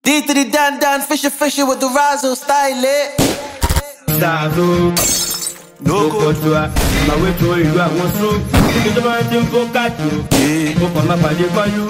D to the Dan, fisher with the Razzle style it. Zazo, no go to her. My way to you, I want to. You don't want to go catch you. Go for my body for you.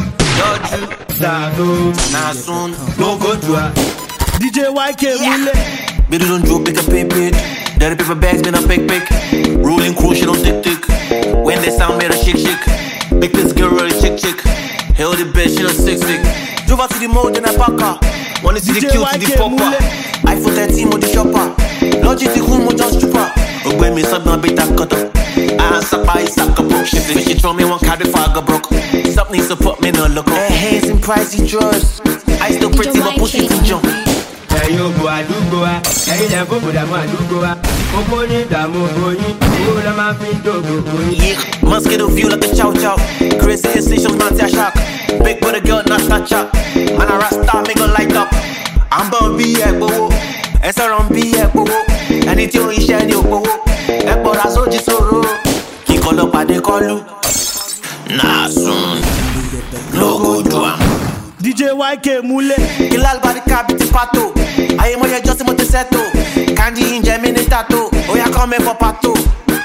Zazo, Nah soon, no go to her. DJ YK Mule. Baby don't joke, pick a paper. Dirty paper bags, been a pick. Rolling crew, she don't tick. When they sound, better shake. Big this girl, really chick. Held the bed, she don't sick. Drove out to the mode, then I pack her. Wanna see the cute to the popper. iPhone 13 with the shopper. Logic the room with just stripper. Oh, when me sub, no beta cut up. I suck by suck up. She throw me one card before I got broke. Something needs to put me no look up. Her hands in pricey drawers. I still pretty, but push it to jump. Hey, yo, go, I do go. Hey, then go, but I do go. Opponent, I'm going. Oh, I'm a fin to go. Yeah, mosquito view like a chow. Crazy incisions, not a shock. Big booty girl, not touch up. Man, a rasta, make her light up. I'm born be a bowo. And so on be a bowo. And it's your issue, and your bowo. And for us, just so. He call up at the call you. Nah, soon. No go to him. DJ YK Mule. Kilal by the cabin pato. I am your just a seto. Candy in Gemini tattoo. Oh, ya come for pato.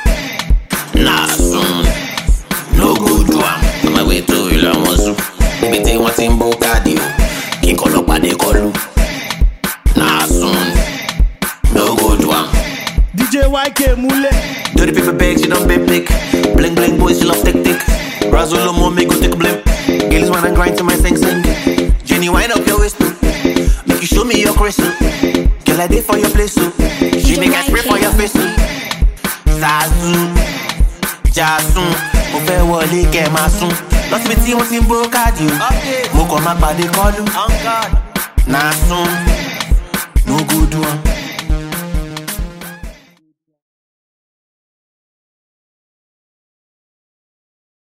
Nah, soon. No go to him. On my way to Ilamosu. Baby, they want him Bocadio. He call up at the call you. Nah, soon. No go to him. DJ YK Mule. Dirty paper bags, you don't pick. Bling boys, you love tick. Razzle more, make go take blimp. Girls wanna grind to my sing. Jenny, wind up your waist too. Make you show me your crystal. Girl, I did for your place too. She make I spray for your face too. Zazu, Jasun, mo fẹ́ wọlé kẹ́ máa sún. Lọ síbi tí wọ́n ti ń bó káàdì o. Mo kàn máa pàdé kọ́lù. Nah soon.